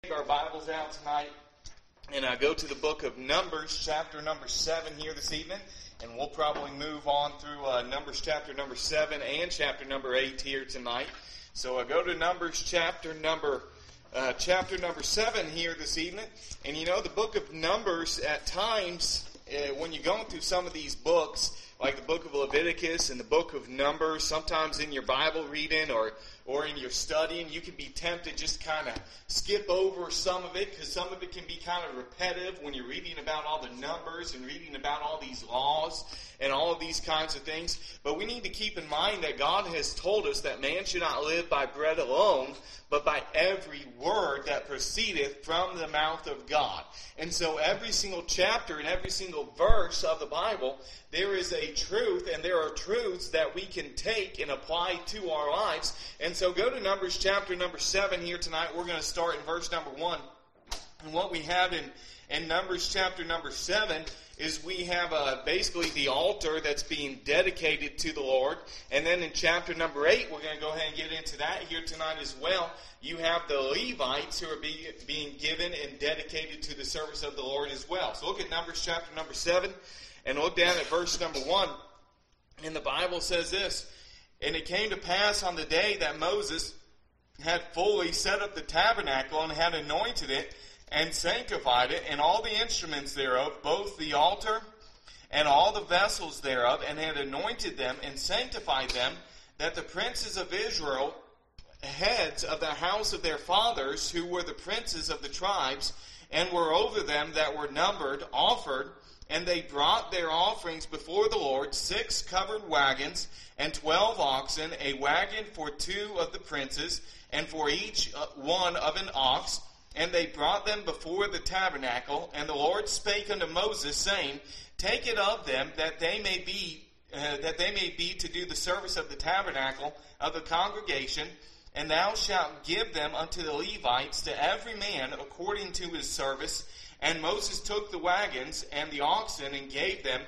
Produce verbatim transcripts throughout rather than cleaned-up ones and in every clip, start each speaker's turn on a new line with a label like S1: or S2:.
S1: Take our Bibles out tonight and uh, go to the book of Numbers, chapter number seven here this evening. And we'll probably move on through uh, Numbers chapter number seven and chapter number eight here tonight. So uh, go to Numbers chapter number uh, chapter number seven here this evening. And you know, the book of Numbers at times, uh, when you're going through some of these books, like the book of Leviticus and the book of Numbers, sometimes in your Bible reading or or in your studying, you can be tempted just kind of skip over some of it, because some of it can be kind of repetitive when you're reading about all the numbers and reading about all these laws and all of these kinds of things. But we need to keep in mind that God has told us that man should not live by bread alone, but by every word that proceedeth from the mouth of God. And so every single chapter and every single verse of the Bible, there is a truth, and there are truths that we can take and apply to our lives. And so go to Numbers chapter number seven here tonight. We're going to start in verse number one. And what we have in, in Numbers chapter number seven is we have uh, basically the altar that's being dedicated to the Lord. And then in chapter number eight, we're going to go ahead and get into that here tonight as well. You have the Levites who are be, being given and dedicated to the service of the Lord as well. So look at Numbers chapter number seven and look down at verse number one. And the Bible says this: "And it came to pass on the day that Moses had fully set up the tabernacle and had anointed it and sanctified it, and all the instruments thereof, both the altar and all the vessels thereof, and had anointed them and sanctified them, that the princes of Israel, heads of the house of their fathers, who were the princes of the tribes, and were over them that were numbered, offered. And they brought their offerings before the Lord, six covered wagons, and twelve oxen, a wagon for two of the princes, and for each one of an ox. And they brought them before the tabernacle. And the Lord spake unto Moses, saying, Take it of them, that they may be uh, that they may be to do the service of the tabernacle of the congregation. And thou shalt give them unto the Levites, to every man according to his service. And Moses took the wagons and the oxen, and gave them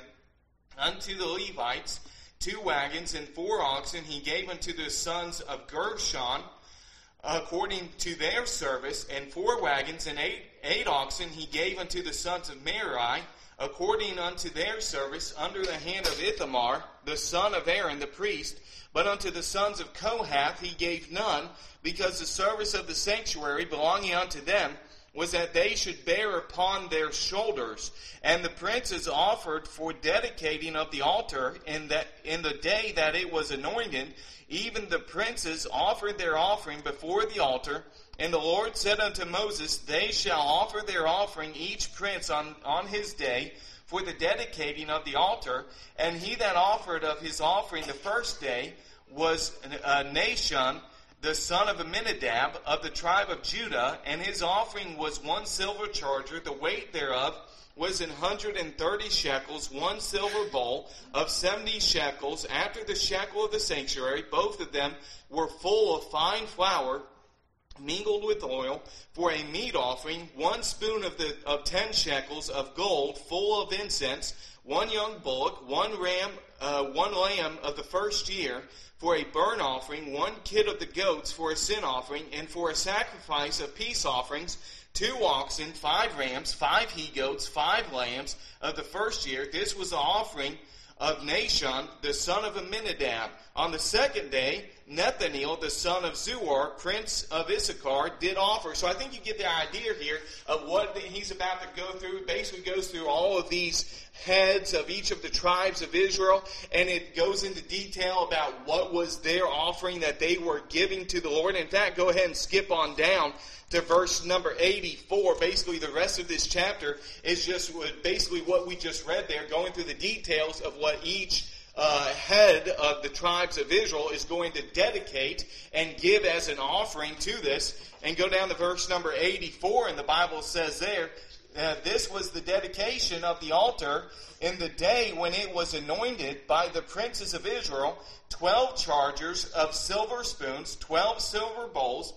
S1: unto the Levites. Two wagons and four oxen he gave unto the sons of Gershon, according to their service. And four wagons and eight, eight oxen he gave unto the sons of Merari, according unto their service, under the hand of Ithamar, the son of Aaron the priest. But unto the sons of Kohath he gave none, because the service of the sanctuary belonging unto them was that they should bear upon their shoulders. And the princes offered for dedicating of the altar in that in the day that it was anointed. Even the princes offered their offering before the altar. And the Lord said unto Moses, They shall offer their offering, each prince on, on his day, for the dedicating of the altar. And he that offered of his offering the first day was uh, Nahshon, the son of Amminadab, of the tribe of Judah, and his offering was one silver charger, the weight thereof was an hundred and thirty shekels, one silver bowl of seventy shekels, after the shekel of the sanctuary. Both of them were full of fine flour, mingled with oil, for a meat offering, one spoon of the of ten shekels of gold, full of incense, one young bullock, one ram, uh, one lamb of the first year, for a burnt offering, one kid of the goats for a sin offering, and for a sacrifice of peace offerings, two oxen, five rams, five he-goats, five lambs of the first year. This was the offering of Nahshon, the son of Amminadab. On the second day, Nethanel, the son of Zuar, prince of Issachar, did offer. So I think you get the idea here of what he's about to go through. It basically goes through all of these heads of each of the tribes of Israel, and it goes into detail about what was their offering that they were giving to the Lord. In fact, go ahead and skip on down to verse number eighty-four. Basically, the rest of this chapter is just basically what we just read there, going through the details of what each uh, head of the tribes of Israel is going to dedicate and give as an offering to this. And go down to verse number eighty-four, and the Bible says there, Uh, this was the dedication of the altar in the day when it was anointed by the princes of Israel, twelve chargers of silver spoons, twelve silver bowls,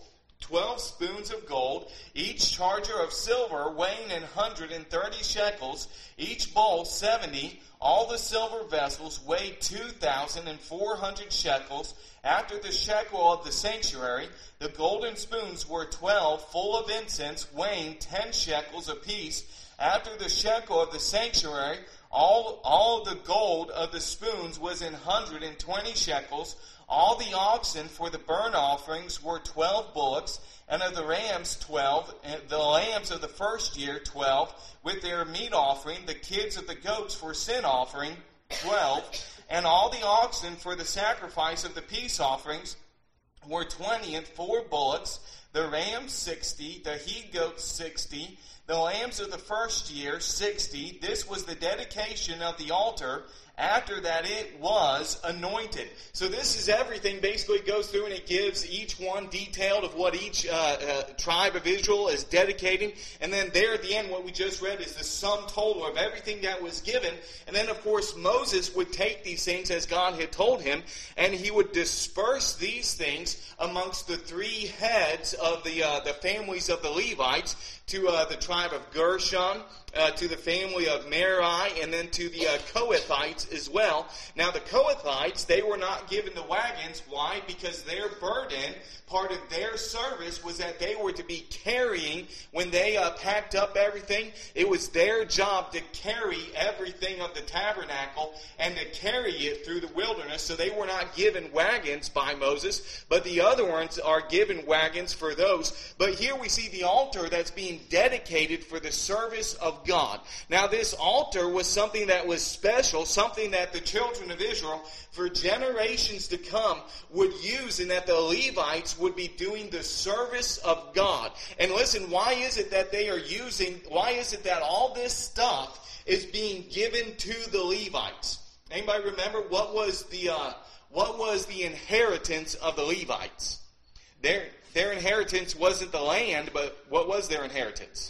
S1: twelve spoons of gold, each charger of silver weighing an hundred and thirty shekels, each bowl seventy. All the silver vessels weighed two thousand and four hundred shekels. After the shekel of the sanctuary, the golden spoons were twelve, full of incense, weighing ten shekels apiece. After the shekel of the sanctuary, all, all the gold of the spoons was an hundred and twenty shekels. All the oxen for the burnt offerings were twelve bullocks, and of the rams twelve, and the lambs of the first year twelve, with their meat offering, the kids of the goats for sin offering twelve, and all the oxen for the sacrifice of the peace offerings were twenty, and four bullocks, the rams sixty, the he-goats sixty, the lambs of the first year sixty. This was the dedication of the altar after that it was anointed. So this is everything. Basically it goes through and it gives each one detailed of what each uh, uh, tribe of Israel is dedicating. And then there at the end, what we just read is the sum total of everything that was given. And then, of course, Moses would take these things as God had told him, and he would disperse these things amongst the three heads of the uh, the families of the Levites, to uh, the tribe of Gershon, uh, to the family of Merari, and then to the uh, Kohathites as well. Now the Kohathites, they were not given the wagons. Why? Because their burden, part of their service, was that they were to be carrying, when they uh, packed up everything, it was their job to carry everything of the tabernacle and to carry it through the wilderness. So they were not given wagons by Moses, but the other ones are given wagons for those. But here we see the altar that's being dedicated for the service of God. Now this altar was something that was special, something that the children of Israel for generations to come would use, and that the Levites would be doing the service of God. And listen, why is it that they are using, why is it that all this stuff is being given to the Levites? Anybody remember what was the uh, what was the inheritance of the Levites? Their their inheritance wasn't the land, but what was their inheritance?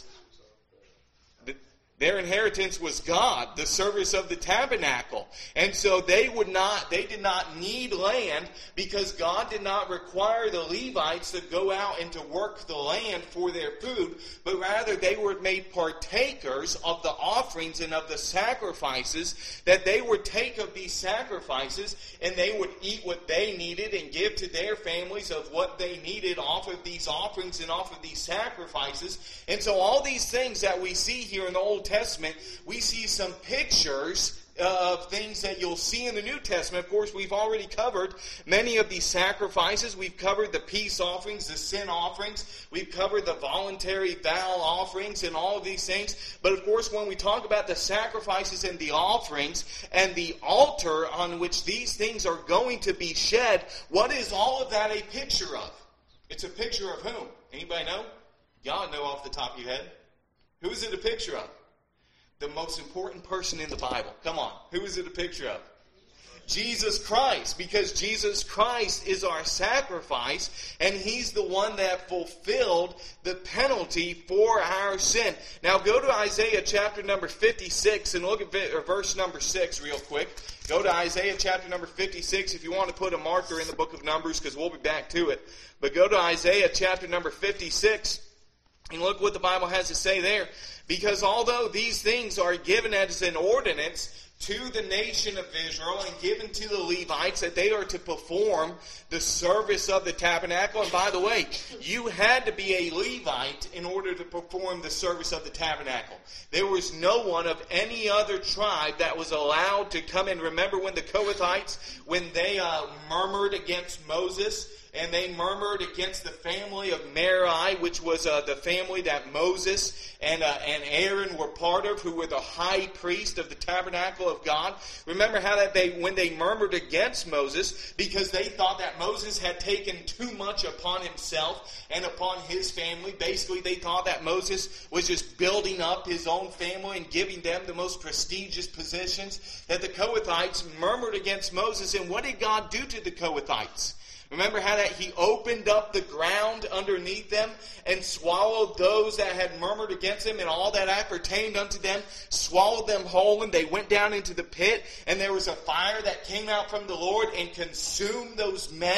S1: Their inheritance was God, the service of the tabernacle. And so they would not, they did not need land, because God did not require the Levites to go out and to work the land for their food, but rather they were made partakers of the offerings and of the sacrifices, that they would take of these sacrifices and they would eat what they needed and give to their families of what they needed off of these offerings and off of these sacrifices. And so all these things that we see here in the Old Testament, we see some pictures of things that you'll see in the New Testament. Of course, we've already covered many of these sacrifices. We've covered the peace offerings, the sin offerings. We've covered the voluntary vow offerings and all of these things. But of course, when we talk about the sacrifices and the offerings and the altar on which these things are going to be shed, what is all of that a picture of? It's a picture of whom? Anybody know? Y'all know off the top of your head. Who is it a picture of? The most important person in the Bible. Come on. Who is it a picture of? Jesus Christ. Because Jesus Christ is our sacrifice, and He's the one that fulfilled the penalty for our sin. Now go to Isaiah chapter number fifty-six and look at verse number six real quick. Go to Isaiah chapter number fifty-six if you want to put a marker in the book of Numbers, because we'll be back to it. But go to Isaiah chapter number fifty-six and look what the Bible has to say there. Because although these things are given as an ordinance to the nation of Israel and given to the Levites, that they are to perform the service of the tabernacle. And by the way, you had to be a Levite in order to perform the service of the tabernacle. There was no one of any other tribe that was allowed to come in. Remember when the Kohathites, when they uh, murmured against Moses, and they murmured against the family of Merari, which was uh, the family that Moses and uh, and Aaron were part of, who were the high priest of the tabernacle of God. Remember how that they, when they murmured against Moses, because they thought that Moses had taken too much upon himself and upon his family. Basically, they thought that Moses was just building up his own family and giving them the most prestigious positions. That the Kohathites murmured against Moses. And what did God do to the Kohathites? Remember how that He opened up the ground underneath them and swallowed those that had murmured against Him, and all that appertained unto them, swallowed them whole, and they went down into the pit, and there was a fire that came out from the Lord and consumed those men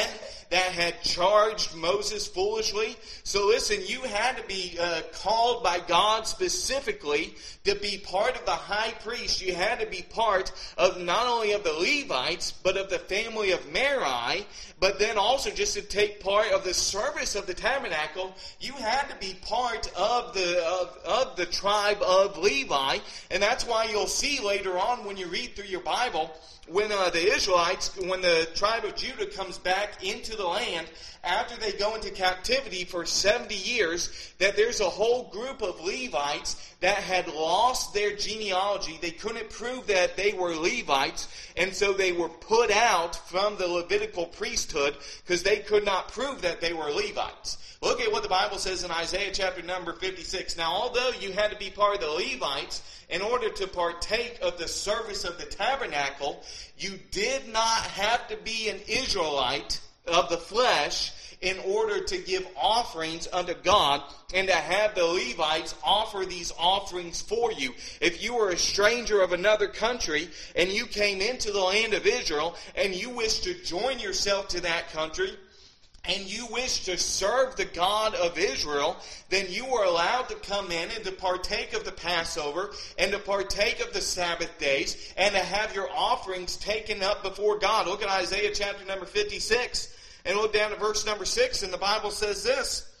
S1: that had charged Moses foolishly. So listen, you had to be uh, called by God specifically to be part of the high priest. You had to be part of not only of the Levites, but of the family of Merari, but then also just to take part of the service of the tabernacle. You had to be part of the of, of the tribe of Levi, and that's why you'll see later on when you read through your Bible, when uh, the Israelites, when the tribe of Judah comes back into the land after they go into captivity for seventy years, that there's a whole group of Levites that had lost their genealogy. They couldn't prove that they were Levites, and so they were put out from the Levitical priesthood because they could not prove that they were Levites. Look at what the Bible says in Isaiah chapter number fifty-six. Now, although you had to be part of the Levites in order to partake of the service of the tabernacle, you did not have to be an Israelite of the flesh in order to give offerings unto God and to have the Levites offer these offerings for you. If you were a stranger of another country and you came into the land of Israel and you wished to join yourself to that country, and you wish to serve the God of Israel, then you are allowed to come in and to partake of the Passover and to partake of the Sabbath days and to have your offerings taken up before God. Look at Isaiah chapter number fifty-six and look down at verse number six, and the Bible says this: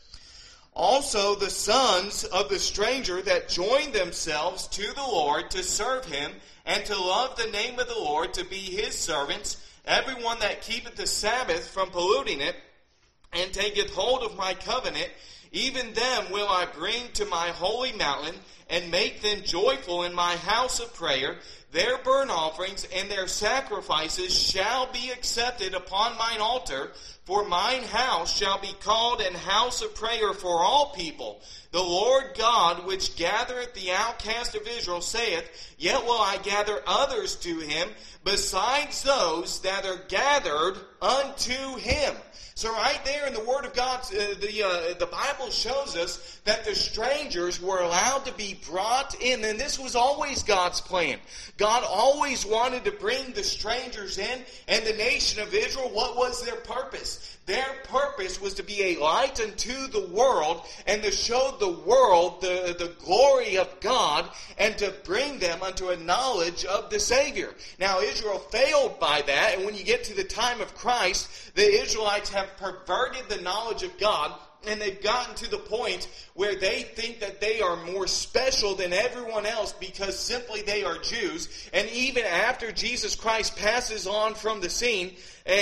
S1: "Also the sons of the stranger that join themselves to the Lord to serve him and to love the name of the Lord, to be his servants, everyone that keepeth the Sabbath from polluting it, and taketh hold of my covenant, even them will I bring to my holy mountain, and make them joyful in my house of prayer. Their burnt offerings and their sacrifices shall be accepted upon mine altar, for mine house shall be called an house of prayer for all people. The Lord God, which gathereth the outcast of Israel, saith, Yet will I gather others to him, besides those that are gathered unto him." So right there in the Word of God, uh, the uh, the Bible shows us that the strangers were allowed to be brought in. And this was always God's plan. God always wanted to bring the strangers in. And the nation of Israel, what was their purpose? Their purpose was to be a light unto the world and to show the world the, the glory of God and to bring them unto a knowledge of the Savior. Now, Israel failed by that, and when you get to the time of Christ, the Israelites have perverted the knowledge of God, and they've gotten to the point where they think that they are more special than everyone else because simply they are Jews. And even after Jesus Christ passes on from the scene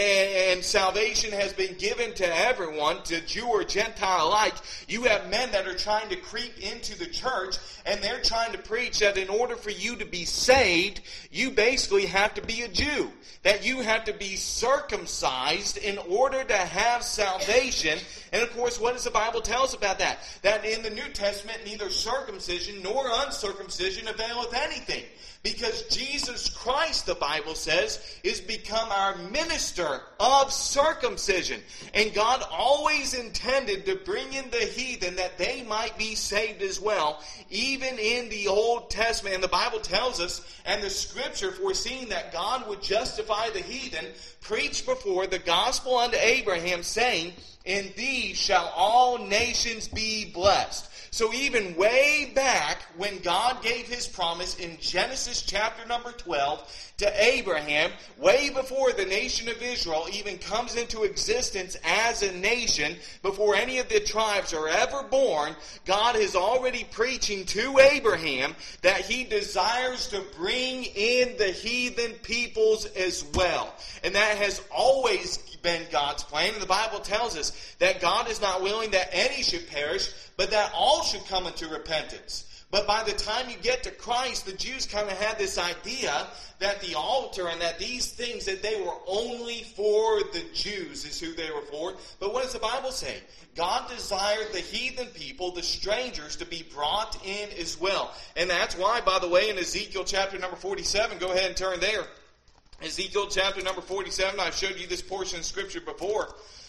S1: and salvation has been given to everyone, to Jew or Gentile alike, you have men that are trying to creep into the church, and they're trying to preach that in order for you to be saved, you basically have to be a Jew. That you have to be circumcised in order to have salvation. And of course, what does the Bible tell us about that? That in the New Testament, neither circumcision nor uncircumcision availeth anything. Because Jesus Christ, the Bible says, is become our minister of circumcision. And God always intended to bring in the heathen that they might be saved as well, even in the Old Testament. And the Bible tells us, and the Scripture foreseeing that God would justify the heathen, preached before the gospel unto Abraham, saying, In thee shall all nations be blessed. So even way back when God gave his promise in Genesis chapter number twelve to Abraham, way before the nation of Israel even comes into existence as a nation, before any of the tribes are ever born, God is already preaching to Abraham that he desires to bring in the heathen peoples as well. And that has always been God's plan. And the Bible tells us that God is not willing that any should perish, but that all should come into repentance. But by the time you get to Christ, the Jews kind of had this idea that the altar and that these things, that they were only for the Jews is who they were for. But what does the Bible say? God desired the heathen people, the strangers, to be brought in as well. And that's why, by the way, in Ezekiel chapter number forty-seven, go ahead and turn there. Ezekiel chapter number forty-seven, I've showed you this portion of Scripture before.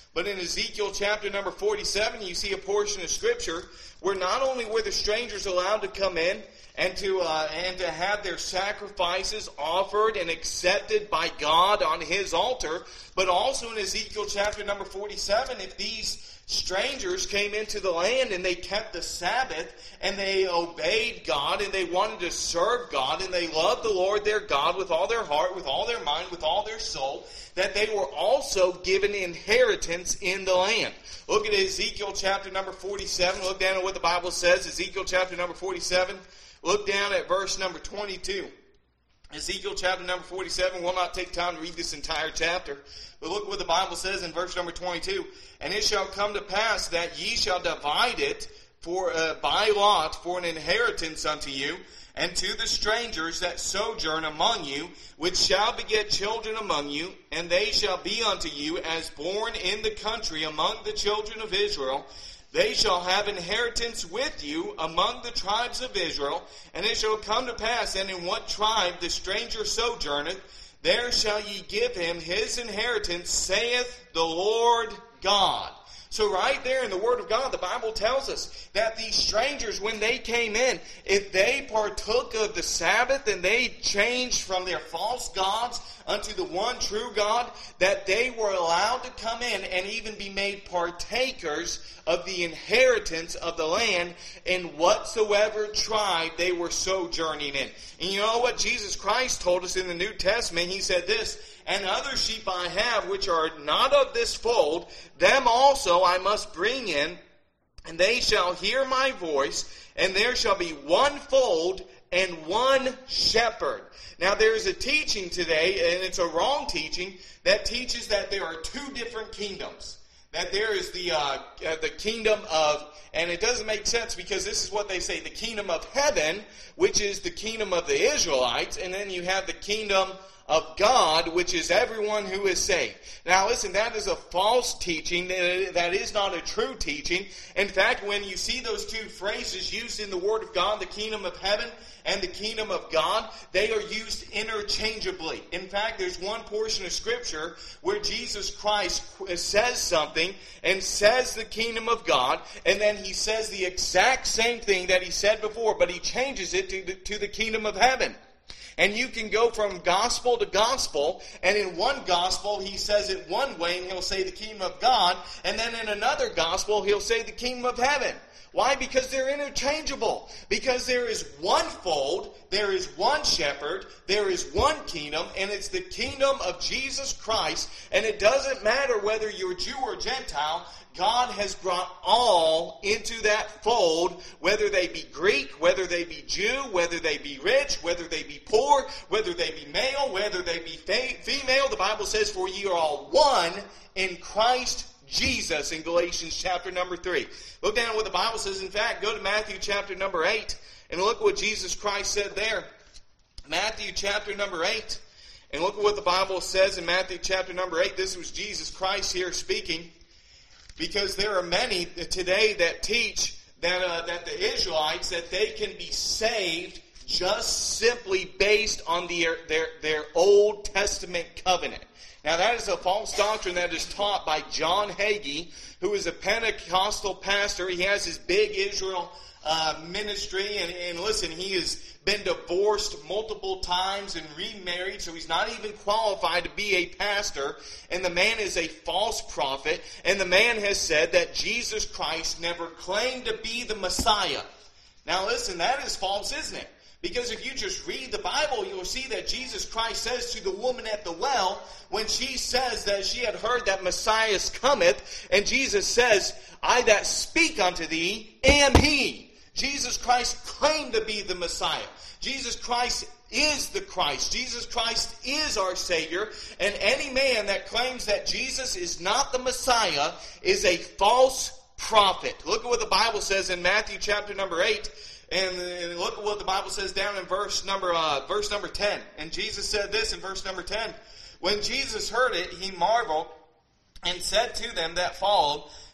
S1: But in Ezekiel chapter number forty-seven, you see a portion of Scripture where not only were the strangers allowed to come in and to uh, and to have their sacrifices offered and accepted by God on His altar, but also in Ezekiel chapter number forty-seven, if these strangers came into the land and they kept the Sabbath and they obeyed God and they wanted to serve God and they loved the Lord their God with all their heart, with all their mind, with all their soul, that they were also given inheritance in the land. Look at Ezekiel chapter number forty-seven. Look down at what the Bible says. Ezekiel chapter number forty-seven. Look down at verse number twenty-two. Ezekiel chapter number forty-seven. We'll not take time to read this entire chapter. But look what the Bible says in verse number twenty-two. And it shall come to pass that ye shall divide it for uh, by lot for an inheritance unto you, and to the strangers that sojourn among you, which shall beget children among you, and they shall be unto you as born in the country among the children of Israel. They shall have inheritance with you among the tribes of Israel. And it shall come to pass, and in what tribe the stranger sojourneth, there shall ye give him his inheritance, saith the Lord God. So right there in the Word of God, the Bible tells us that these strangers, when they came in, if they partook of the Sabbath and they changed from their false gods unto the one true God, that they were allowed to come in and even be made partakers of the inheritance of the land in whatsoever tribe they were sojourning in. And you know what Jesus Christ told us in the New Testament? He said this, and other sheep I have which are not of this fold, them also I must bring in, and they shall hear my voice, and there shall be one fold and one shepherd. Now there is a teaching today, and it's a wrong teaching, that teaches that there are two different kingdoms. That there is the uh, uh, the kingdom of, and it doesn't make sense because this is what they say, the kingdom of heaven, which is the kingdom of the Israelites, and then you have the kingdom of God, which is everyone who is saved. Now listen, that is a false teaching. That is not a true teaching. In fact, when you see those two phrases used in the Word of God, the kingdom of heaven and the kingdom of God, they are used interchangeably. In fact, there's one portion of Scripture where Jesus Christ says something and says the kingdom of God, and then he says the exact same thing that he said before, but he changes it to the, to the kingdom of heaven. And you can go from gospel to gospel, and in one gospel he says it one way, and he'll say the kingdom of God, and then in another gospel he'll say the kingdom of heaven. Why? Because they're interchangeable. Because there is one fold, there is one shepherd, there is one kingdom, and it's the kingdom of Jesus Christ. And it doesn't matter whether you're Jew or Gentile, God has brought all into that fold, whether they be Greek, whether they be Jew, whether they be rich, whether they be poor, whether they be male, whether they be female. The Bible says, for ye are all one in Christ Jesus in Galatians chapter number three. Look down at what the Bible says. In fact, go to Matthew chapter number eight and look what Jesus Christ said there. Matthew chapter number eight. And look at what the Bible says in Matthew chapter number eight. This was Jesus Christ here speaking. Because there are many today that teach that uh, that the Israelites, that they can be saved just simply based on the, their, their Old Testament covenant. Now that is a false doctrine that is taught by John Hagee, who is a Pentecostal pastor. He has his big Israel uh, ministry, and, and listen, he has been divorced multiple times and remarried, so he's not even qualified to be a pastor. And the man is a false prophet, and the man has said that Jesus Christ never claimed to be the Messiah. Now listen, that is false, isn't it? Because if you just read the Bible, you'll see that Jesus Christ says to the woman at the well, when she says that she had heard that Messiah cometh, and Jesus says, I that speak unto thee am he. Jesus Christ claimed to be the Messiah. Jesus Christ is the Christ. Jesus Christ is our Savior. And any man that claims that Jesus is not the Messiah is a false prophet. Look at what the Bible says in Matthew chapter number eight. And look at what the Bible says down in verse number uh, verse number ten. And Jesus said this in verse number ten. When Jesus heard it, he marveled and said to them that followed,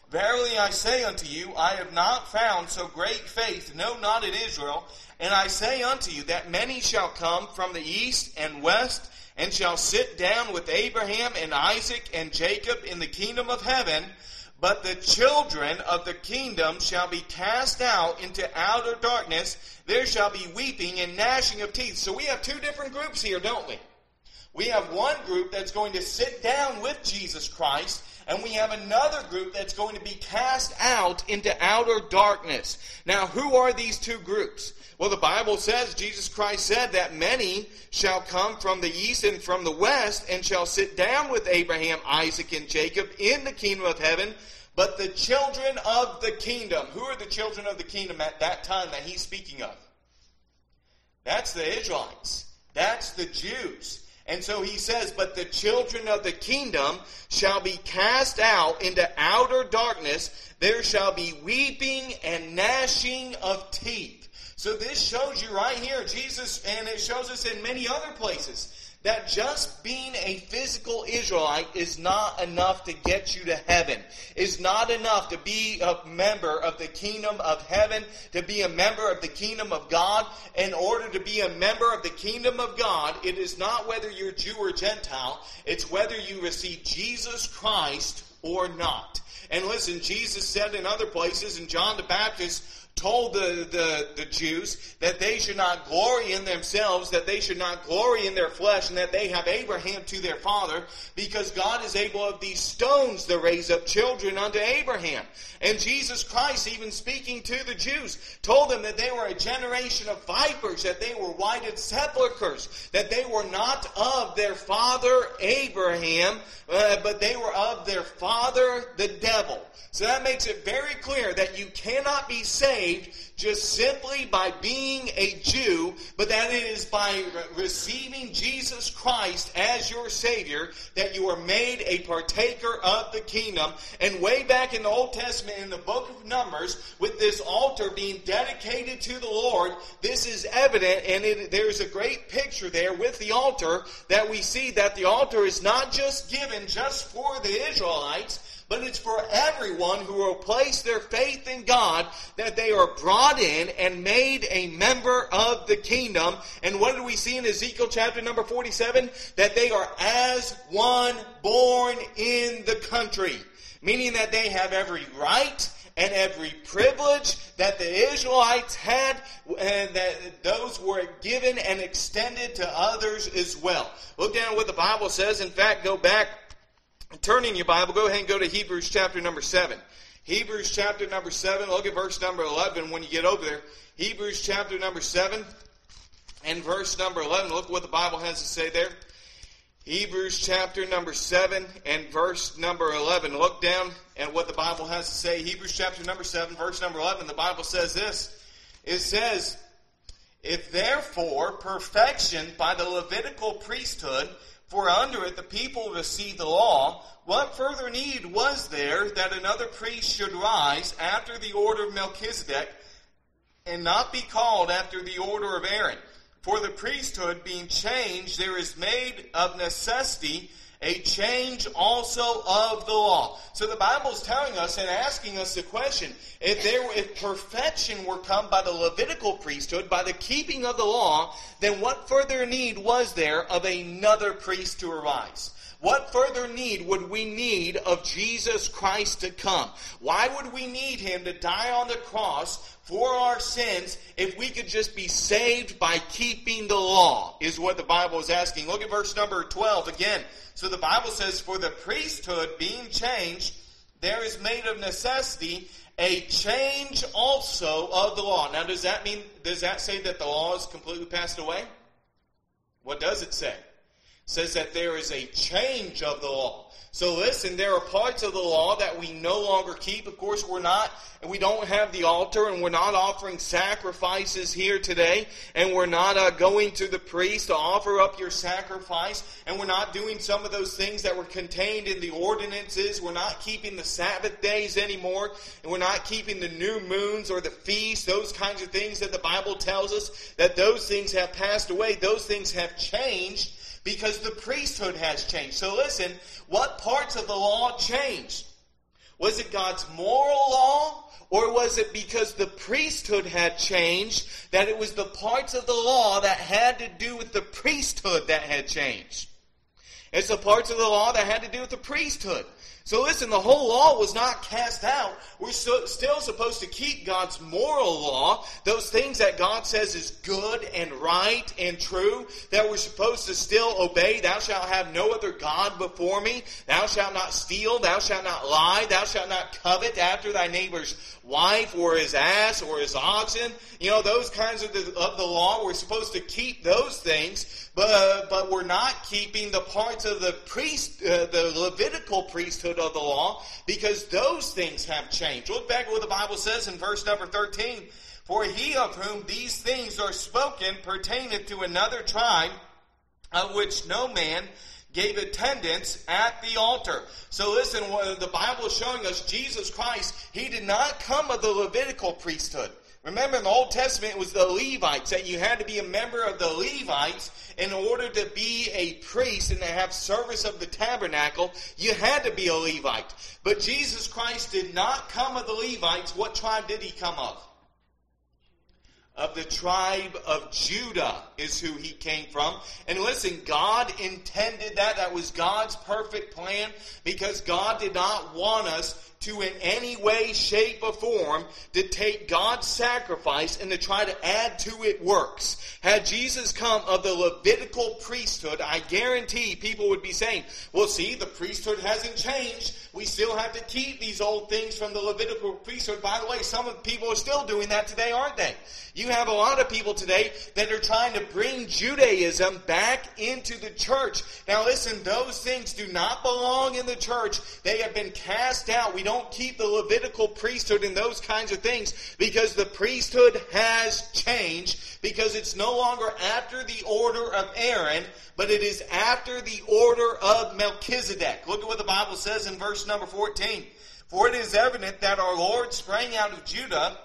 S1: Verily I say unto you, I have not found so great faith, no, not in Israel. And I say unto you that many shall come from the east and west, and shall sit down with Abraham and Isaac and Jacob in the kingdom of heaven. But the children of the kingdom shall be cast out into outer darkness. There shall be weeping and gnashing of teeth. So we have two different groups here, don't we? We have one group that's going to sit down with Jesus Christ, and we have another group that's going to be cast out into outer darkness. Now, who are these two groups? Well, the Bible says, Jesus Christ said that many shall come from the east and from the west, and shall sit down with Abraham, Isaac, and Jacob in the kingdom of heaven. But the children of the kingdom, who are the children of the kingdom at that time that he's speaking of? That's the Israelites. That's the Jews. And so he says, but the children of the kingdom shall be cast out into outer darkness. There shall be weeping and gnashing of teeth. So this shows you right here, Jesus, and it shows us in many other places, that just being a physical Israelite is not enough to get you to heaven. Is not enough to be a member of the kingdom of heaven, to be a member of the kingdom of God. In order to be a member of the kingdom of God, it is not whether you're Jew or Gentile. It's whether you receive Jesus Christ or not. And listen, Jesus said in other places, and John the Baptist told the, the, the Jews that they should not glory in themselves, that they should not glory in their flesh, and that they have Abraham to their father, because God is able of these stones to raise up children unto Abraham. And Jesus Christ, even speaking to the Jews, told them that they were a generation of vipers, that they were whited sepulchres, that they were not of their father Abraham, uh, but they were of their father the devil. So that makes it very clear that you cannot be saved just simply by being a Jew, but that it is by re- receiving Jesus Christ as your Savior that you are made a partaker of the kingdom. And way back in the Old Testament, in the book of Numbers, with this altar being dedicated to the Lord, this is evident, and it, there's a great picture there with the altar that we see that the altar is not just given just for the Israelites, but it's for everyone who will place their faith in God, that they are brought in and made a member of the kingdom. And what do we see in Ezekiel chapter number forty-seven? That they are as one born in the country. Meaning that they have every right and every privilege that the Israelites had, and that those were given and extended to others as well. Look down at what the Bible says. In fact, go back. Turn in your Bible, go ahead and go to Hebrews chapter number seven. Hebrews chapter number seven, look at verse number eleven when you get over there. Hebrews chapter number seven and verse number eleven. Look what the Bible has to say there. Hebrews chapter number seven and verse number eleven. Look down at what the Bible has to say. Hebrews chapter number seven, verse number eleven. The Bible says this. It says, if therefore perfection by the Levitical priesthood, for under it the people received the law, what further need was there that another priest should rise after the order of Melchizedek, and not be called after the order of Aaron? For the priesthood being changed, there is made of necessity a change also of the law. So the Bible is telling us and asking us the question, if there, if perfection were come by the Levitical priesthood, by the keeping of the law, then what further need was there of another priest to arise? What further need would we need of Jesus Christ to come? Why would we need him to die on the cross for our sins if we could just be saved by keeping the law, is what the Bible is asking. Look at verse number twelve again. So the Bible says, for the priesthood being changed, there is made of necessity a change also of the law. Now does that mean, does that say that the law is completely passed away? What does it say? It says that there is a change of the law. So listen, there are parts of the law that we no longer keep. Of course, we're not, and we don't have the altar, and we're not offering sacrifices here today, and we're not uh, going to the priest to offer up your sacrifice, and we're not doing some of those things that were contained in the ordinances. We're not keeping the Sabbath days anymore, and we're not keeping the new moons or the feasts, those kinds of things that the Bible tells us, that those things have passed away. Those things have changed because the priesthood has changed. So listen, what parts of the law changed? Was it God's moral law? Or was it because the priesthood had changed that it was the parts of the law that had to do with the priesthood that had changed? It's the parts of the law that had to do with the priesthood. So listen, the whole law was not cast out. We're so, still supposed to keep God's moral law, those things that God says is good and right and true, that we're supposed to still obey. Thou shalt have no other God before me. Thou shalt not steal. Thou shalt not lie. Thou shalt not covet after thy neighbor's wife or his ass or his oxen. You know, those kinds of the, of the law. We're supposed to keep those things, but uh, but we're not keeping the parts of the priest, uh, the Levitical priesthood of the law, because those things have changed. Look back at what the Bible says in verse number thirteen. For he of whom these things are spoken pertaineth to another tribe, of which no man gave attendance at the altar. So listen, what the Bible is showing us, Jesus Christ, he did not come of the Levitical priesthood. Remember, in the Old Testament, it was the Levites, that you had to be a member of the Levites in order to be a priest and to have service of the tabernacle. You had to be a Levite. But Jesus Christ did not come of the Levites. What tribe did he come of? Of the tribe of Judah is who he came from. And listen, God intended that. That was God's perfect plan, because God did not want us to in any way, shape, or form to take God's sacrifice and to try to add to it works. Had Jesus come of the Levitical priesthood, I guarantee people would be saying, well, see, the priesthood hasn't changed. We still have to keep these old things from the Levitical priesthood. By the way, some of the people are still doing that today, aren't they? You have a lot of people today that are trying to bring Judaism back into the church. Now listen, those things do not belong in the church. They have been cast out. We don't keep the Levitical priesthood and those kinds of things because the priesthood has changed, because it's no longer after the order of Aaron, but it is after the order of Melchizedek. Look at what the Bible says in verse number fourteen. For it is evident that our Lord sprang out of Judah,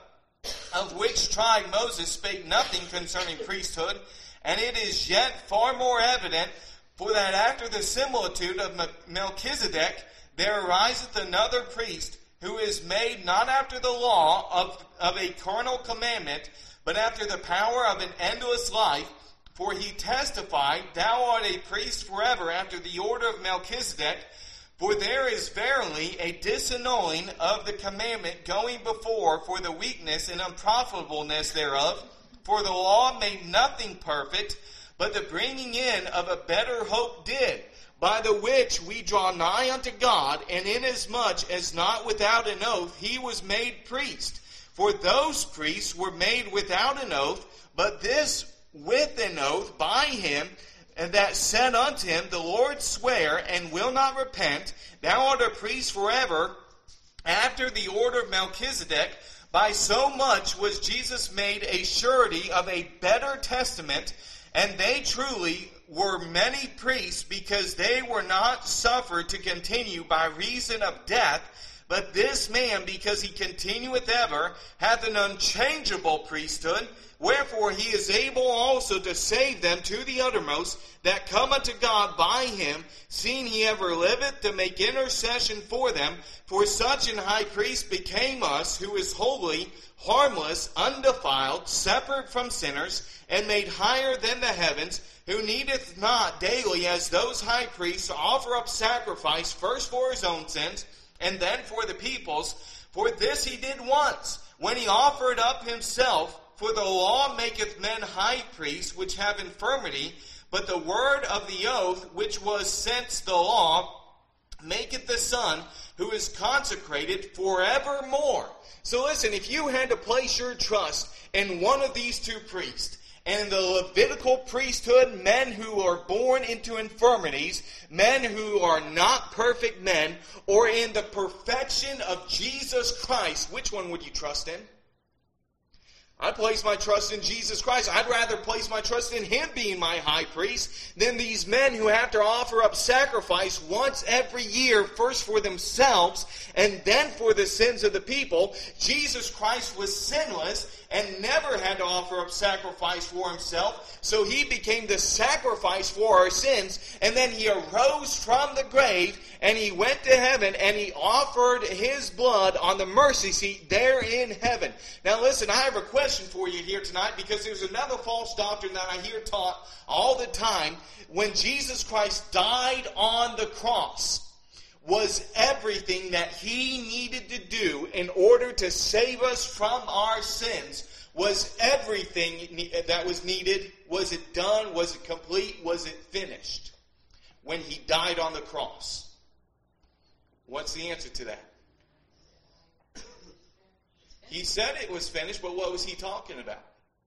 S1: of which tribe Moses spake nothing concerning priesthood, and it is yet far more evident, for that after the similitude of Melchizedek there ariseth another priest, who is made not after the law of, of a carnal commandment, but after the power of an endless life. For he testified, Thou art a priest forever after the order of Melchizedek. For there is verily a disannulling of the commandment going before for the weakness and unprofitableness thereof. For the law made nothing perfect, but the bringing in of a better hope did, by the which we draw nigh unto God, and inasmuch as not without an oath he was made priest. For those priests were made without an oath, but this with an oath by him, and that said unto him, The Lord swear, and will not repent, Thou art a priest forever, after the order of Melchizedek. By so much was Jesus made a surety of a better testament, and they truly were many priests, because they were not suffered to continue by reason of death. But this man, because he continueth ever, hath an unchangeable priesthood. Wherefore he is able also to save them to the uttermost that come unto God by him, seeing he ever liveth to make intercession for them. For such an high priest became us, who is holy, harmless, undefiled, separate from sinners, and made higher than the heavens, who needeth not daily, as those high priests, to offer up sacrifice, first for his own sins, and then for the people's. For this he did once, when he offered up himself. For the law maketh men high priests, which have infirmity, but the word of the oath, which was since the law, maketh the Son, who is consecrated forevermore. So listen, if you had to place your trust in one of these two priests, and the Levitical priesthood, men who are born into infirmities, men who are not perfect men, or in the perfection of Jesus Christ, which one would you trust in? I place my trust in Jesus Christ. I'd rather place my trust in him being my high priest than these men who have to offer up sacrifice once every year, first for themselves and then for the sins of the people. Jesus Christ was sinless, and never had to offer up sacrifice for himself. So he became the sacrifice for our sins. And then he arose from the grave and he went to heaven and he offered his blood on the mercy seat there in heaven. Now listen, I have a question for you here tonight, because there's another false doctrine that I hear taught all the time. When Jesus Christ died on the cross, was everything that he needed to do in order to save us from our sins, was everything that was needed, was it done, was it complete, was it finished when he died on the cross? What's the answer to that? He said it was finished, but what was he talking about?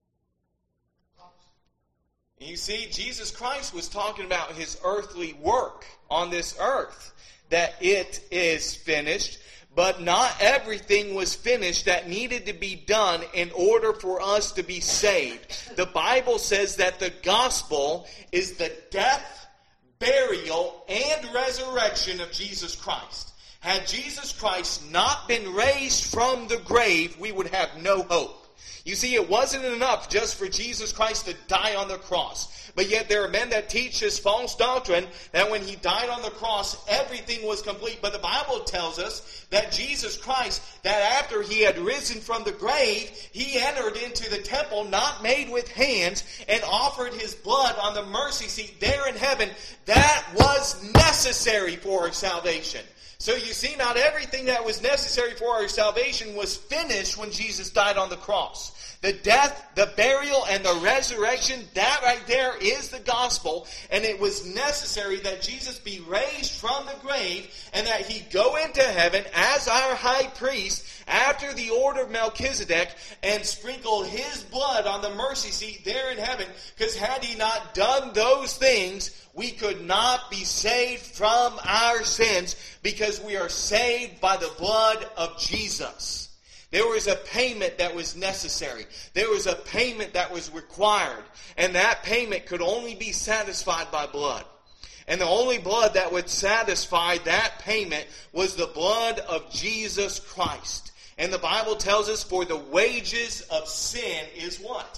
S1: You see, Jesus Christ was talking about his earthly work on this earth. That it is finished, but not everything was finished that needed to be done in order for us to be saved. The Bible says that the gospel is the death, burial, and resurrection of Jesus Christ. Had Jesus Christ not been raised from the grave, we would have no hope. You see, it wasn't enough just for Jesus Christ to die on the cross. But yet there are men that teach this false doctrine that when he died on the cross, everything was complete. But the Bible tells us that Jesus Christ, that after he had risen from the grave, he entered into the temple not made with hands and offered his blood on the mercy seat there in heaven. That was necessary for our salvation. So you see, not everything that was necessary for our salvation was finished when Jesus died on the cross. The death, the burial, and the resurrection, that right there is the gospel. And it was necessary that Jesus be raised from the grave and that he go into heaven as our high priest after the order of Melchizedek and sprinkle his blood on the mercy seat there in heaven. Because had he not done those things, we could not be saved from our sins, because we are saved by the blood of Jesus. There was a payment that was necessary. There was a payment that was required. And that payment could only be satisfied by blood. And the only blood that would satisfy that payment was the blood of Jesus Christ. And the Bible tells us, for the wages of sin is what?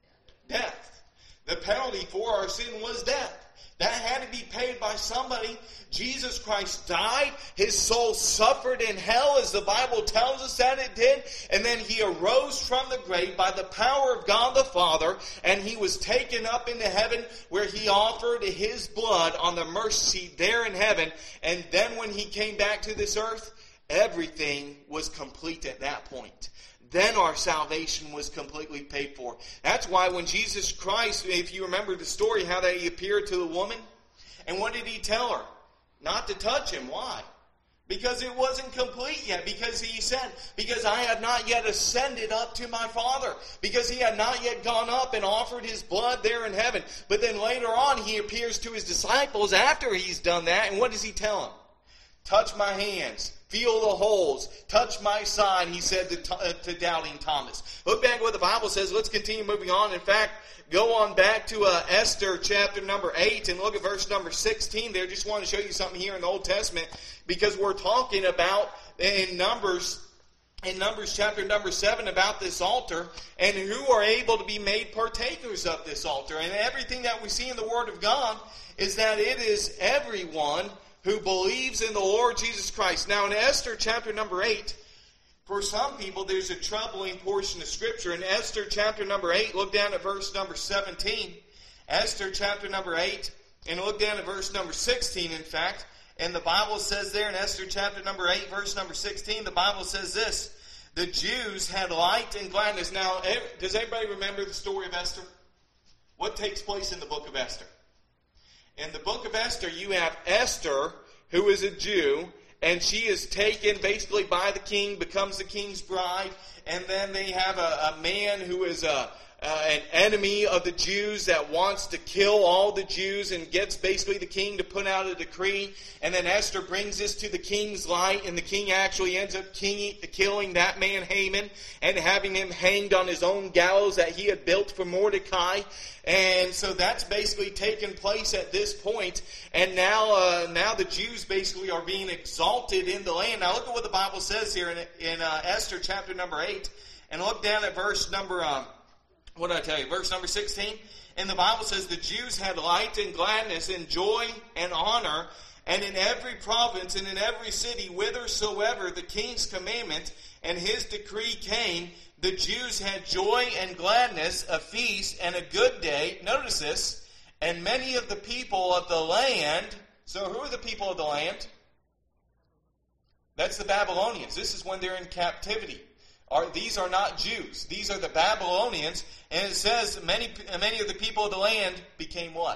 S1: Death. The penalty for our sin was death. That had to be paid by somebody. Jesus Christ died. His soul suffered in hell, as the Bible tells us that it did. And then he arose from the grave by the power of God the Father. And he was taken up into heaven, where he offered his blood on the mercy seat there in heaven. And then when he came back to this earth, everything was complete at that point. Then our salvation was completely paid for. That's why when Jesus Christ, if you remember the story, how that he appeared to the woman, and what did he tell her? Not to touch him. Why? Because it wasn't complete yet. Because he said, because I had not yet ascended up to my Father. Because he had not yet gone up and offered his blood there in heaven. But then later on he appears to his disciples after he's done that. And what does he tell them? Touch my hands. Feel the holes. Touch my side, he said to, uh, to doubting Thomas. Look back at what the Bible says. Let's continue moving on. In fact, go on back to uh, Esther chapter number eight and look at verse number sixteen there. Just want to show you something here in the Old Testament, because we're talking about in Numbers, in Numbers chapter number seven, about this altar and who are able to be made partakers of this altar. And everything that we see in the Word of God is that it is everyone who believes in the Lord Jesus Christ. Now in Esther chapter number eight, for some people there's a troubling portion of Scripture. In Esther chapter number eight, look down at verse number seventeen. Esther chapter number eight, and look down at verse number sixteen, in fact. And the Bible says there in Esther chapter number eight, verse number sixteen, the Bible says this: the Jews had light and gladness. Now, does everybody remember the story of Esther? What takes place in the book of Esther? In the book of Esther, you have Esther, who is a Jew, and she is taken basically by the king, becomes the king's bride, and then they have a, a man who is a, uh, an enemy of the Jews that wants to kill all the Jews and gets basically the king to put out a decree. And then Esther brings this to the king's light, and the king actually ends up king, killing that man Haman and having him hanged on his own gallows that he had built for Mordecai. And so that's basically taken place at this point. And now uh, now the Jews basically are being exalted in the land. Now look at what the Bible says here in, in uh, Esther chapter number eight. And look down at verse number, um, what did I tell you? Verse number sixteen. And the Bible says, the Jews had light and gladness and joy and honor, and in every province and in every city, whithersoever the king's commandment and his decree came, the Jews had joy and gladness, a feast and a good day. Notice this. And many of the people of the land. So who are the people of the land? That's the Babylonians. This is when they're in captivity. Are, these are not Jews. These are the Babylonians. And it says many, many of the people of the land became what?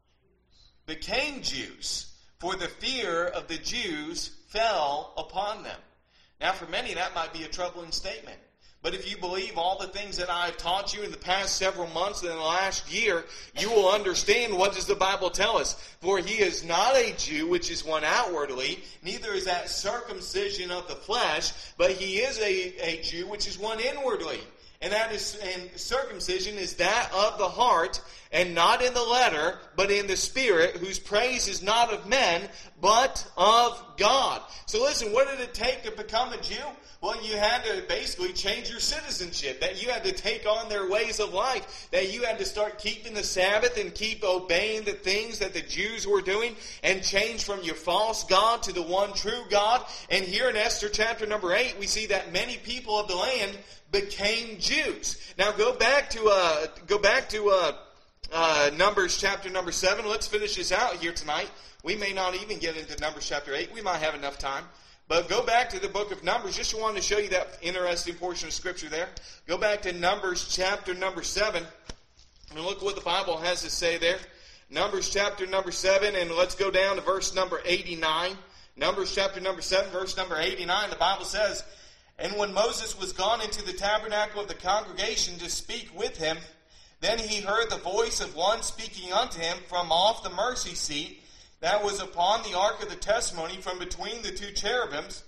S1: Became Jews. For the fear of the Jews fell upon them. Now for many that might be a troubling statement. But if you believe all the things that I've taught you in the past several months and in the last year, you will understand what does the Bible tell us. For he is not a Jew, which is one outwardly, neither is that circumcision of the flesh, but he is a, a Jew, which is one inwardly. And that is, and circumcision is that of the heart, and not in the letter, but in the spirit, whose praise is not of men, but of God. So listen, what did it take to become a Jew? Well, you had to basically change your citizenship, that you had to take on their ways of life, that you had to start keeping the Sabbath and keep obeying the things that the Jews were doing, and change from your false God to the one true God. And here in Esther chapter number eight, we see that many people of the land became Jews. Now go back to uh, go back to uh, uh, Numbers chapter number seven. Let's finish this out here tonight. We may not even get into Numbers chapter eight. We might have enough time. But go back to the book of Numbers. Just wanted to show you that interesting portion of Scripture there. Go back to Numbers chapter number seven. And look what the Bible has to say there. Numbers chapter number seven. And let's go down to verse number eighty-nine. Numbers chapter number seven, verse number eighty-nine. The Bible says, and when Moses was gone into the tabernacle of the congregation to speak with him, then he heard the voice of one speaking unto him from off the mercy seat that was upon the ark of the testimony from between the two cherubims.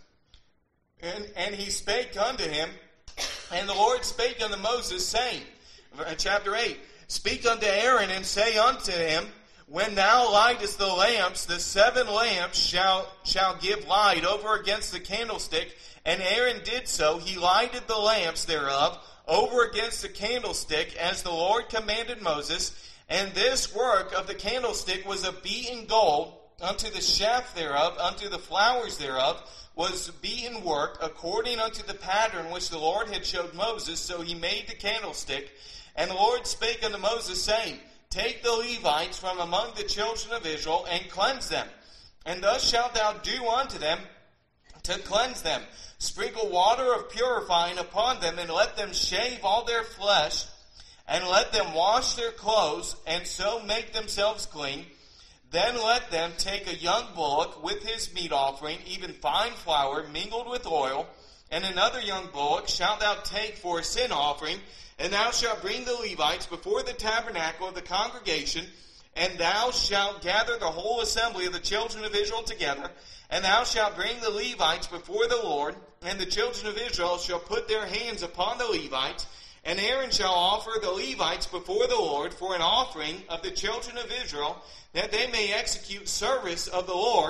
S1: And, and he spake unto him, and the Lord spake unto Moses, saying, chapter eight, speak unto Aaron, and say unto him, when thou lightest the lamps, the seven lamps shall, shall give light over against the candlestick. And Aaron did so. He lighted the lamps thereof over against the candlestick, as the Lord commanded Moses. And this work of the candlestick was of beaten gold, unto the shaft thereof, unto the flowers thereof, was beaten work, according unto the pattern which the Lord had showed Moses. So he made the candlestick. And the Lord spake unto Moses, saying, take the Levites from among the children of Israel, and cleanse them. And thus shalt thou do unto them, to cleanse them. Sprinkle water of purifying upon them, and let them shave all their flesh, and let them wash their clothes, and so make themselves clean. Then let them take a young bullock with his meat offering, even fine flour mingled with oil, and another young bullock shalt thou take for a sin offering, and thou shalt bring the Levites before the tabernacle of the congregation, and thou shalt gather the whole assembly of the children of Israel together, and thou shalt bring the Levites before the Lord, and the children of Israel shall put their hands upon the Levites, and Aaron shall offer the Levites before the Lord for an offering of the children of Israel, that they may execute service of the Lord,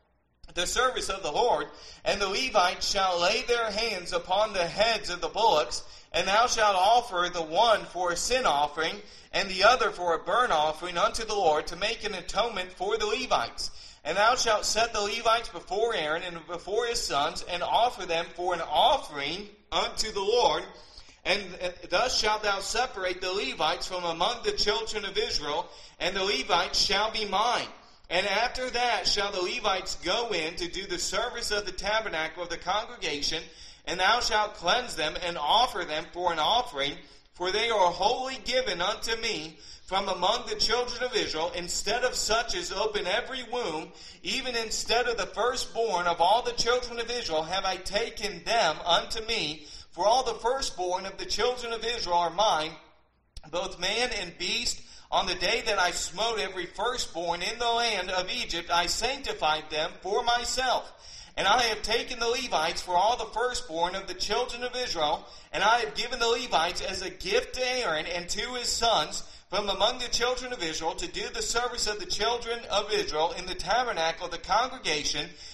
S1: the service of the Lord. And the Levites shall lay their hands upon the heads of the bullocks, and thou shalt offer the one for a sin offering, and the other for a burnt offering unto the Lord, to make an atonement for the Levites. And thou shalt set the Levites before Aaron and before his sons, and offer them for an offering unto the Lord. And thus shalt thou separate the Levites from among the children of Israel, and the Levites shall be mine. And after that shall the Levites go in to do the service of the tabernacle of the congregation, and thou shalt cleanse them and offer them for an offering, for they are wholly given unto me from among the children of Israel, instead of such as open every womb, even instead of the firstborn of all the children of Israel, have I taken them unto me. For all the firstborn of the children of Israel are mine, both man and beast. On the day that I smote every firstborn in the land of Egypt, I sanctified them for myself. And I have taken the Levites for all the firstborn of the children of Israel, and I have given the Levites as a gift to Aaron and to his sons from among the children of Israel, to do the service of the children of Israel in the tabernacle of the congregation,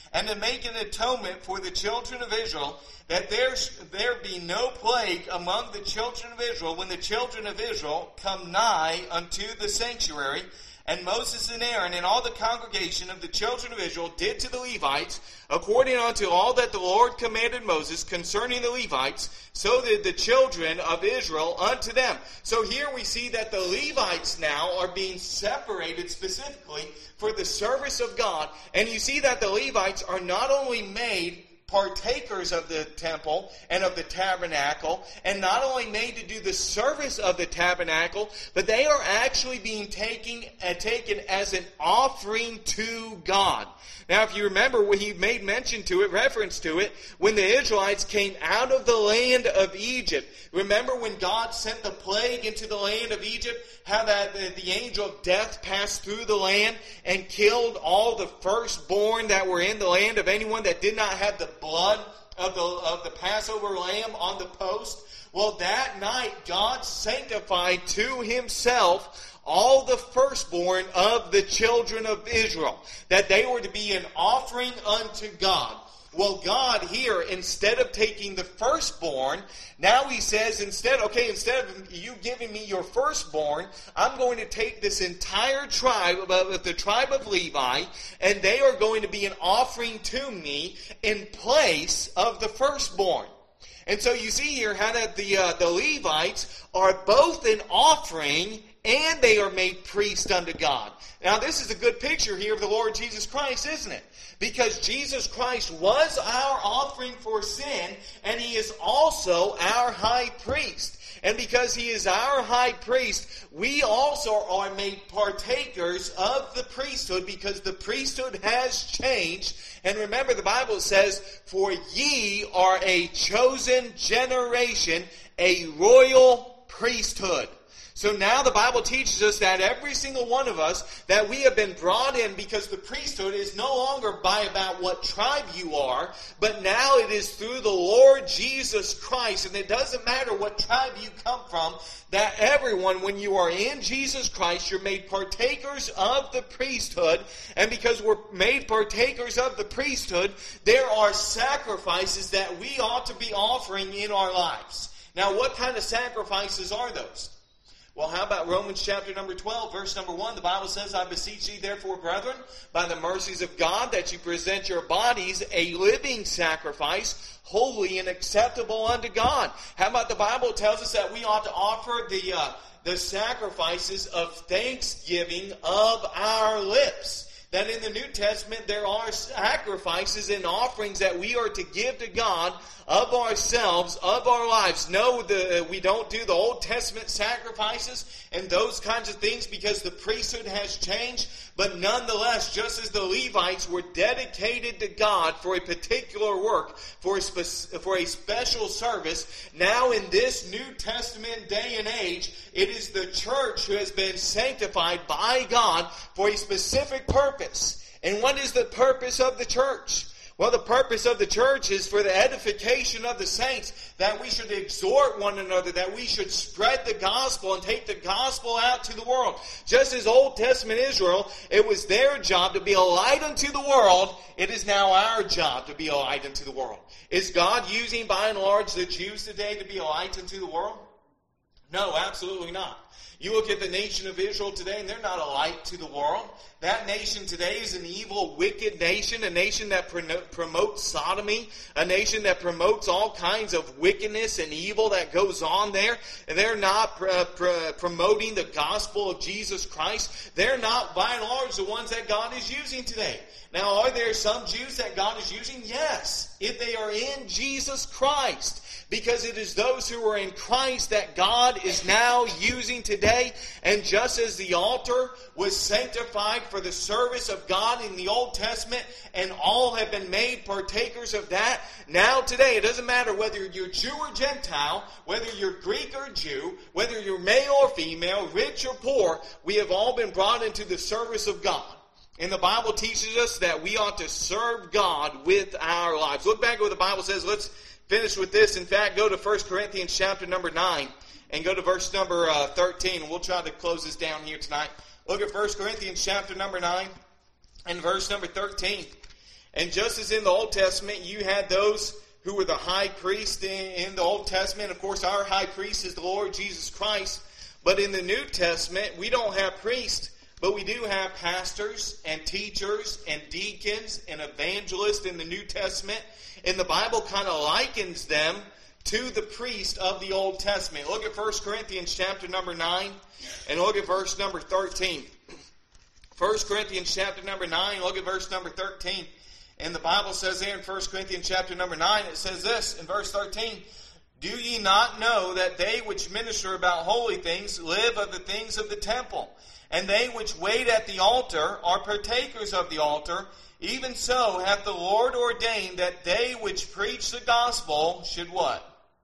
S1: and to make an atonement for the children of Israel, that there, there be no plague among the children of Israel when the children of Israel come nigh unto the sanctuary. And Moses and Aaron and all the congregation of the children of Israel did to the Levites, according unto all that the Lord commanded Moses concerning the Levites, so did the children of Israel unto them. So here we see that the Levites now are being separated specifically for the service of God. And you see that the Levites are not only made partakers of the temple and of the tabernacle, and not only made to do the service of the tabernacle, but they are actually being taken, uh, taken as an offering to God. Now, if you remember, when he made mention to it, reference to it, when the Israelites came out of the land of Egypt. Remember when God sent the plague into the land of Egypt, how that the, the angel of death passed through the land and killed all the firstborn that were in the land of anyone that did not have the blood of the, of the Passover lamb on the post? Well, that night God sanctified to himself all the firstborn of the children of Israel, that they were to be an offering unto God. Well, God here, instead of taking the firstborn, now he says, instead, okay, instead of you giving me your firstborn, I'm going to take this entire tribe, of the tribe of Levi, and they are going to be an offering to me in place of the firstborn. And so you see here how that the uh, the Levites are both an offering and they are made priests unto God. Now this is a good picture here of the Lord Jesus Christ, isn't it? Because Jesus Christ was our offering for sin, and he is also our high priest. And because he is our high priest, we also are made partakers of the priesthood, because the priesthood has changed. And remember, the Bible says, "For ye are a chosen generation, a royal priesthood." So now the Bible teaches us that every single one of us, that we have been brought in, because the priesthood is no longer by about what tribe you are, but now it is through the Lord Jesus Christ. And it doesn't matter what tribe you come from, that everyone, when you are in Jesus Christ, you're made partakers of the priesthood. And because we're made partakers of the priesthood, there are sacrifices that we ought to be offering in our lives. Now, what kind of sacrifices are those? Well, how about Romans chapter number twelve, verse number one? The Bible says, "I beseech ye therefore, brethren, by the mercies of God, that you present your bodies a living sacrifice, holy and acceptable unto God." How about the Bible tells us that we ought to offer the uh, the sacrifices of thanksgiving of our lips? That in the New Testament there are sacrifices and offerings that we are to give to God of ourselves, of our lives. No, the, we don't do the Old Testament sacrifices and those kinds of things because the priesthood has changed. But nonetheless, just as the Levites were dedicated to God for a particular work, for a, spe- for a special service, now in this New Testament day and age, it is the church who has been sanctified by God for a specific purpose. And what is the purpose of the church? Well, the purpose of the church is for the edification of the saints, that we should exhort one another, that we should spread the gospel and take the gospel out to the world. Just as Old Testament Israel, it was their job to be a light unto the world, it is now our job to be a light unto the world. Is God using, by and large, the Jews today to be a light unto the world? No, absolutely not. You look at the nation of Israel today, and they're not a light to the world. That nation today is an evil, wicked nation, a nation that promotes sodomy, a nation that promotes all kinds of wickedness and evil that goes on there. And they're not pr- pr- promoting the gospel of Jesus Christ. They're not, by and large, the ones that God is using today. Now, are there some Jews that God is using? Yes, if they are in Jesus Christ. Because it is those who are in Christ that God is now using today. And just as the altar was sanctified for the service of God in the Old Testament, and all have been made partakers of that, now today, it doesn't matter whether you're Jew or Gentile, whether you're Greek or Jew, whether you're male or female, rich or poor, we have all been brought into the service of God. And the Bible teaches us that we ought to serve God with our lives. Look back at what the Bible says. Let's finish with this. In fact, go to First Corinthians chapter number nine and go to verse number uh, thirteen. We'll try to close this down here tonight. Look at First Corinthians chapter number nine and verse number thirteen. And just as in the Old Testament, you had those who were the high priest in the Old Testament. Of course, our high priest is the Lord Jesus Christ. But in the New Testament, we don't have priests, but we do have pastors and teachers and deacons and evangelists in the New Testament. And the Bible kind of likens them to the priest of the Old Testament. Look at First Corinthians chapter number nine and look at verse number thirteen. First Corinthians chapter number nine, look at verse number thirteen. And the Bible says there in First Corinthians chapter number nine, it says this in verse thirteen, "Do ye not know that they which minister about holy things live of the things of the temple? And they which wait at the altar are partakers of the altar. Even so hath the Lord ordained that they which preach the gospel should" what?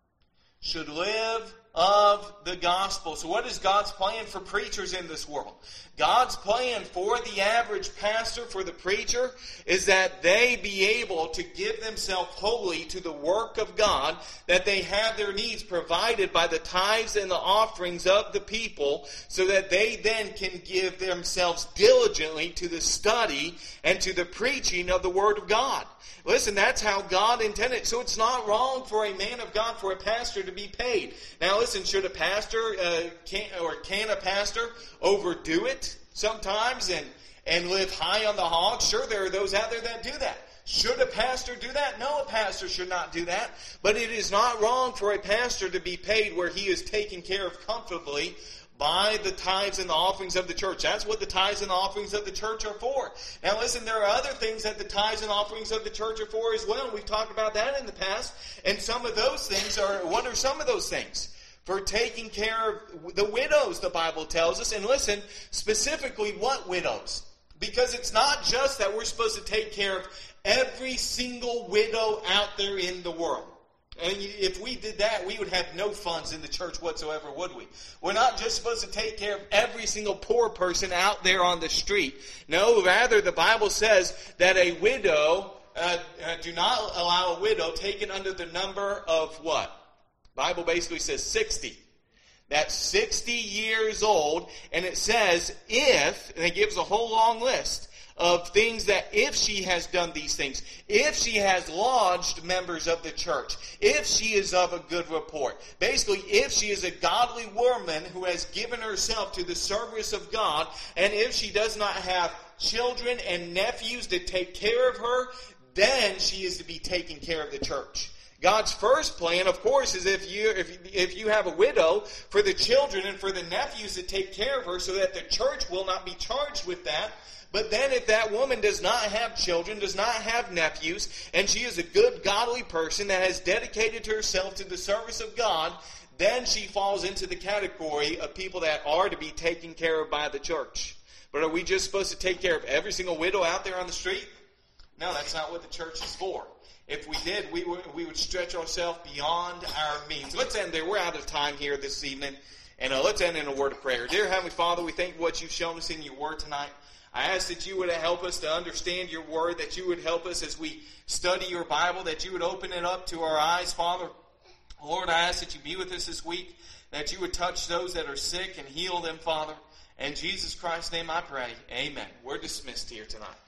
S1: Should live of the gospel. So what is God's plan for preachers in this world? God's plan for the average pastor, for the preacher, is that they be able to give themselves wholly to the work of God, that they have their needs provided by the tithes and the offerings of the people, so that they then can give themselves diligently to the study and to the preaching of the Word of God. Listen, that's how God intended. So it's not wrong for a man of God, for a pastor to be paid. Now listen, should a pastor, uh, can, or can a pastor overdo it sometimes and, and live high on the hog? Sure, there are those out there that do that. Should a pastor do that? No, a pastor should not do that. But it is not wrong for a pastor to be paid where he is taken care of comfortably by the tithes and the offerings of the church. That's what the tithes and the offerings of the church are for. Now listen, there are other things that the tithes and offerings of the church are for as well. We've talked about that in the past. And some of those things are, what are some of those things? For taking care of the widows, the Bible tells us. And listen, specifically what widows? Because it's not just that we're supposed to take care of every single widow out there in the world. And if we did that, we would have no funds in the church whatsoever, would we? We're not just supposed to take care of every single poor person out there on the street. No, rather the Bible says that a widow, uh, uh, do not allow a widow taken under the number of what? The Bible basically says sixty. That's sixty years old, and it says if, and it gives a whole long list of things that if she has done these things, if she has lodged members of the church, if she is of a good report, basically if she is a godly woman who has given herself to the service of God, and if she does not have children and nephews to take care of her, then she is to be taking care of the church. God's first plan, of course, is if you if if you have a widow, for the children and for the nephews to take care of her so that the church will not be charged with that. But then if that woman does not have children, does not have nephews, and she is a good, godly person that has dedicated herself to the service of God, then she falls into the category of people that are to be taken care of by the church. But are we just supposed to take care of every single widow out there on the street? No, that's not what the church is for. If we did, we would, we would stretch ourselves beyond our means. Let's end there. We're out of time here this evening. And uh, let's end in a word of prayer. Dear Heavenly Father, we thank you for what you've shown us in your word tonight. I ask that you would help us to understand your word, that you would help us as we study your Bible, that you would open it up to our eyes, Father. Lord, I ask that you be with us this week, that you would touch those that are sick and heal them, Father. In Jesus Christ's name I pray. Amen. We're dismissed here tonight.